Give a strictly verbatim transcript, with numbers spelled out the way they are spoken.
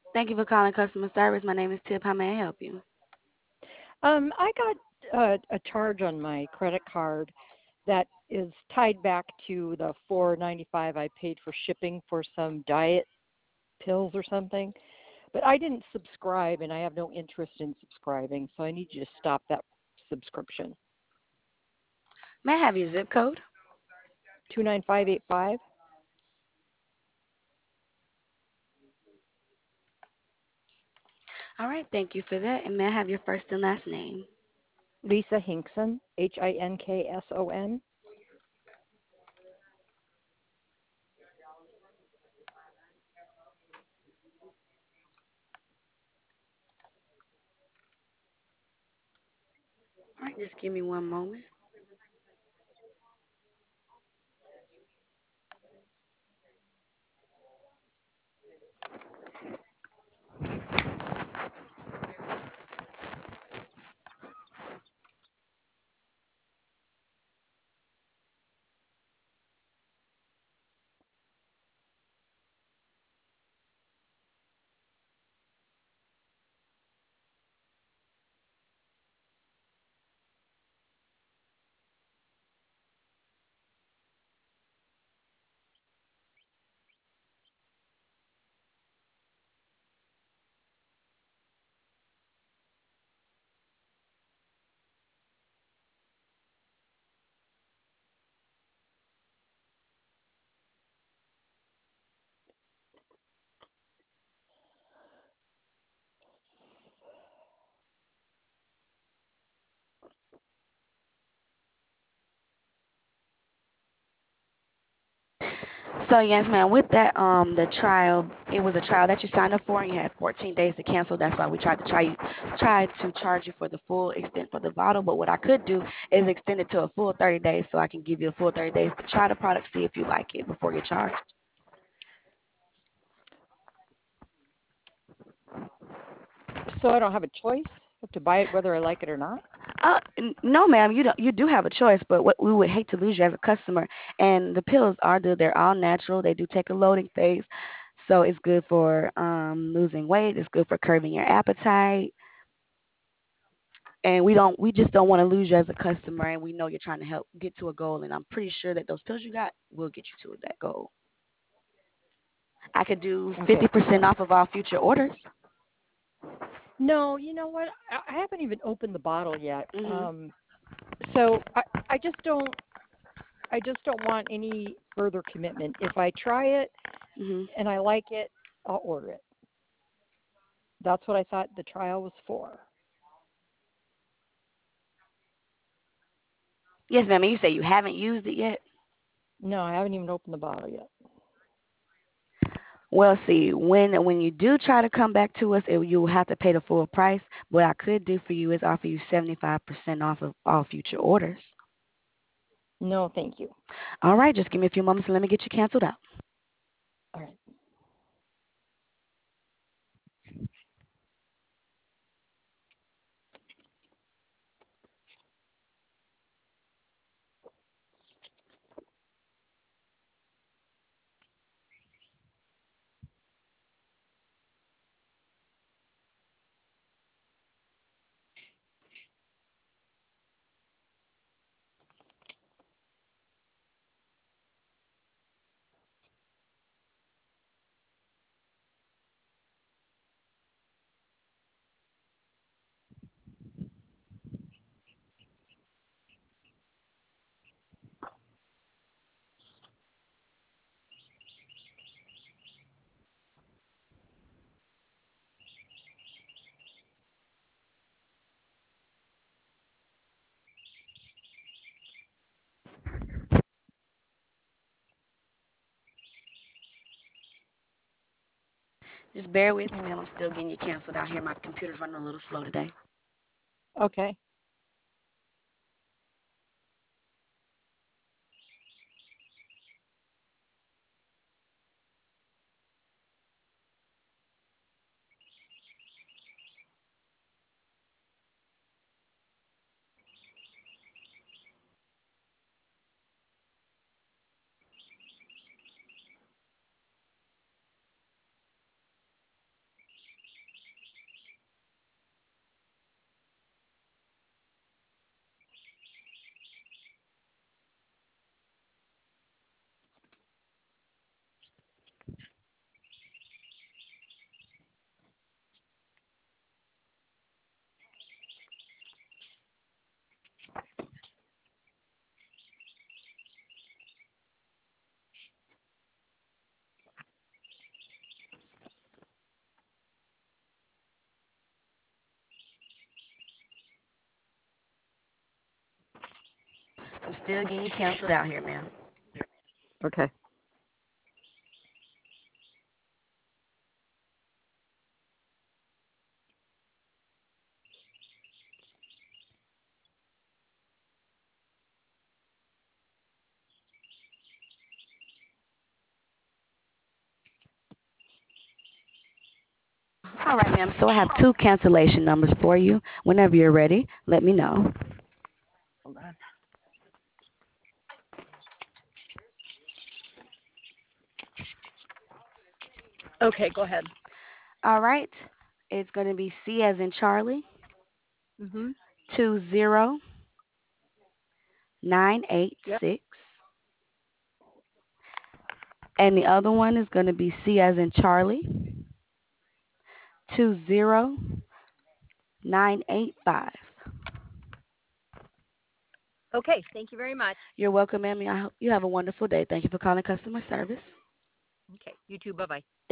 Thank you for calling customer service. My name is Tip. How may I help you? Um, I got a, a charge on my credit card that is tied back to the four ninety-five I paid for shipping for some diet pills or something. But I didn't subscribe, and I have no interest in subscribing, so I need you to stop that subscription. May I have your zip code? Two nine five eight five. All right, thank you for that. And may I have your first and last name? Lisa Hinkson, H I N K S O N. All right, just give me one moment. So yes, ma'am. With that, um, the trial, it was a trial that you signed up for, and you had fourteen days to cancel. That's why we tried to try you, tried to charge you for the full extent for the bottle. But what I could do is extend it to a full thirty days, so I can give you a full thirty days to try the product, see if you like it before you charge. So I don't have a choice. I have to buy it whether I like it or not. Uh, n- no, ma'am. You don't. You do have a choice, but what we would hate to lose you as a customer. And the pills are good. They're all natural. They do take a loading phase, so it's good for um losing weight. It's good for curbing your appetite. And we don't. We just don't want to lose you as a customer. And we know you're trying to help get to a goal. And I'm pretty sure that those pills you got will get you to that goal. I could do Okay. fifty percent off of all future orders. No, you know what? I, I haven't even opened the bottle yet. Mhm. Um, so I, I just don't. I just don't want any further commitment. If I try it Mhm. and I like it, I'll order it. That's what I thought the trial was for. Yes, ma'am. And you say you haven't used it yet. No, I haven't even opened the bottle yet. Well, see, when when you do try to come back to us, it, you will have to pay the full price. What I could do for you is offer you seventy-five percent off of all future orders. No, thank you. All right, just give me a few moments and let me get you canceled out. All right. Just bear with me, ma'am. I'm still getting you canceled out here. My computer's running a little slow today. Okay. I'm still getting you canceled out here, ma'am. Okay. All right, ma'am. So I have two cancellation numbers for you. Whenever you're ready, let me know. Hold on. Okay, go ahead. All right. It's going to be C as in Charlie, Mhm. two zero nine eight Yep. six. And the other one is going to be C as in Charlie, two zero nine eight five. Okay, thank you very much. You're welcome, ma'am. I hope you have a wonderful day. Thank you for calling customer service. Okay, you too. Bye-bye.